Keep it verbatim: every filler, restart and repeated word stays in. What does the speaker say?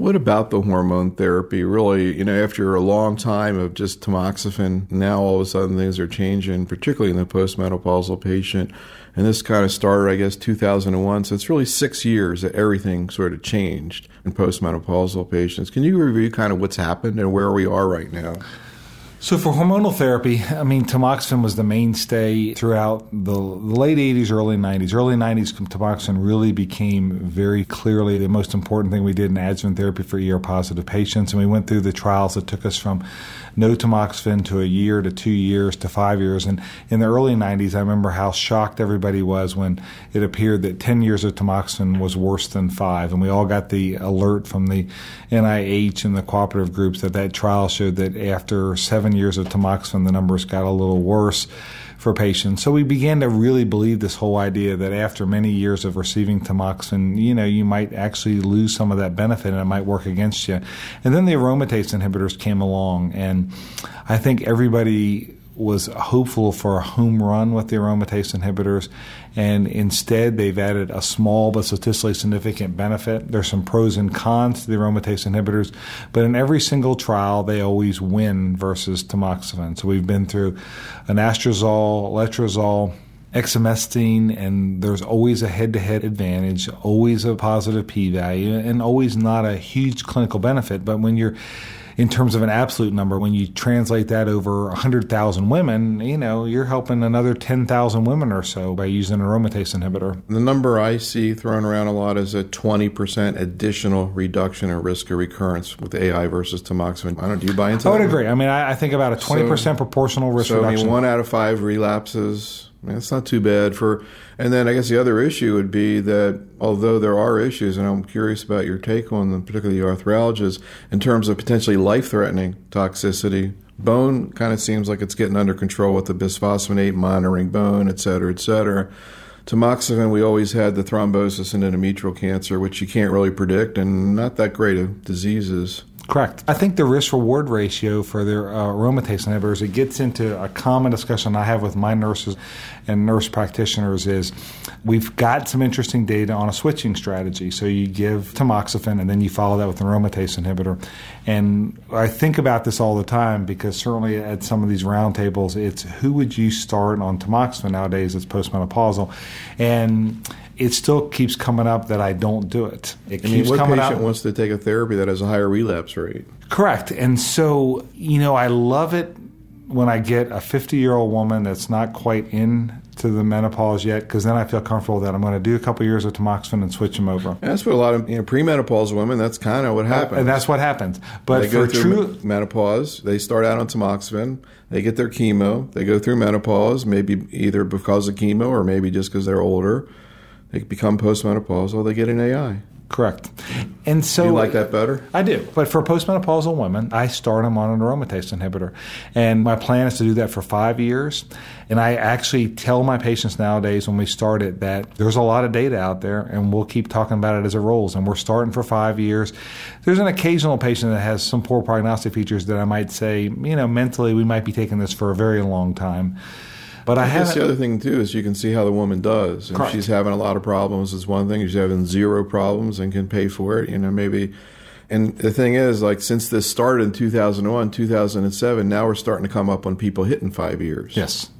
What about the hormone therapy? Really, you know, after a long time of just tamoxifen, now all of a sudden things are changing, particularly in the postmenopausal patient. And this kind of started, I guess, two thousand one. So it's really six years that everything sort of changed in postmenopausal patients. Can you review kind of what's happened and where we are right now? So for hormonal therapy, I mean, tamoxifen was the mainstay throughout the late eighties, early nineties. Early nineties, tamoxifen really became very clearly the most important thing we did in adjuvant therapy for E R-positive patients. And we went through the trials that took us from no tamoxifen to a year to two years to five years. And in the early nineties, I remember how shocked everybody was when it appeared that ten years of tamoxifen was worse than five. And we all got the alert from the N I H and the cooperative groups that that trial showed that after seven years of tamoxifen, the numbers got a little worse for patients. So we began to really believe this whole idea that after many years of receiving tamoxifen, you know, you might actually lose some of that benefit and it might work against you. And then the aromatase inhibitors came along, and I think everybody was hopeful for a home run with the aromatase inhibitors, and instead they've added a small but statistically significant benefit. There's some pros and cons to the aromatase inhibitors, but in every single trial they always win versus tamoxifen. So we've been through anastrozole, letrozole, exemestane, and there's always a head-to-head advantage, always a positive p-value, and always not a huge clinical benefit. But when you're in terms of an absolute number, when you translate that over one hundred thousand women, you know, you're helping another ten thousand women or so by using an aromatase inhibitor. The number I see thrown around a lot is a twenty percent additional reduction in risk of recurrence with A I versus tamoxifen. I don't do you buy into I that? would agree. I mean, I, I think about a twenty percent so, proportional risk so, reduction. So, I mean, one out of five relapses, I mean, it's not too bad for... And then I guess the other issue would be that although there are issues, and I'm curious about your take on them, particularly arthralgias, in terms of potentially life-threatening toxicity, bone kind of seems like it's getting under control with the bisphosphonate, monitoring bone, et cetera, et cetera. Tamoxifen, we always had the thrombosis and endometrial cancer, which you can't really predict, and not that great of diseases. Correct. I think the risk-reward ratio for their uh, aromatase inhibitors, it gets into a common discussion I have with my nurses and nurse practitioners is we've got some interesting data on a switching strategy. So you give tamoxifen and then you follow that with an aromatase inhibitor. And I think about this all the time because certainly at some of these roundtables, it's who would you start on tamoxifen nowadays that's postmenopausal? And it still keeps coming up that I don't do it. It I keeps mean, what coming patient up. wants to take a therapy that has a higher relapse rate? Correct. And so, you know, I love it when I get a fifty-year-old woman that's not quite into the menopause yet, because then I feel comfortable that I'm going to do a couple years of tamoxifen and switch them over. And that's what a lot of you know, premenopausal women, that's kind of what happens. And that's what happens. But they for go through true menopause, they start out on tamoxifen, they get their chemo, they go through menopause, maybe either because of chemo or maybe just because they're older. They become postmenopausal, they get an A I. Correct. And so do you like that better? I do. But for postmenopausal women, I start them on an aromatase inhibitor. And my plan is to do that for five years. And I actually tell my patients nowadays when we start it that there's a lot of data out there and we'll keep talking about it as it rolls. And we're starting for five years. There's an occasional patient that has some poor prognostic features that I might say, you know, mentally we might be taking this for a very long time. But I, I guess the other thing, too, is you can see how the woman does. If she's having a lot of problems, it's one thing. If she's having zero problems and can pay for it, you know, maybe. And the thing is, like, since this started in two thousand one, two thousand seven, now we're starting to come up on people hitting five years. Yes.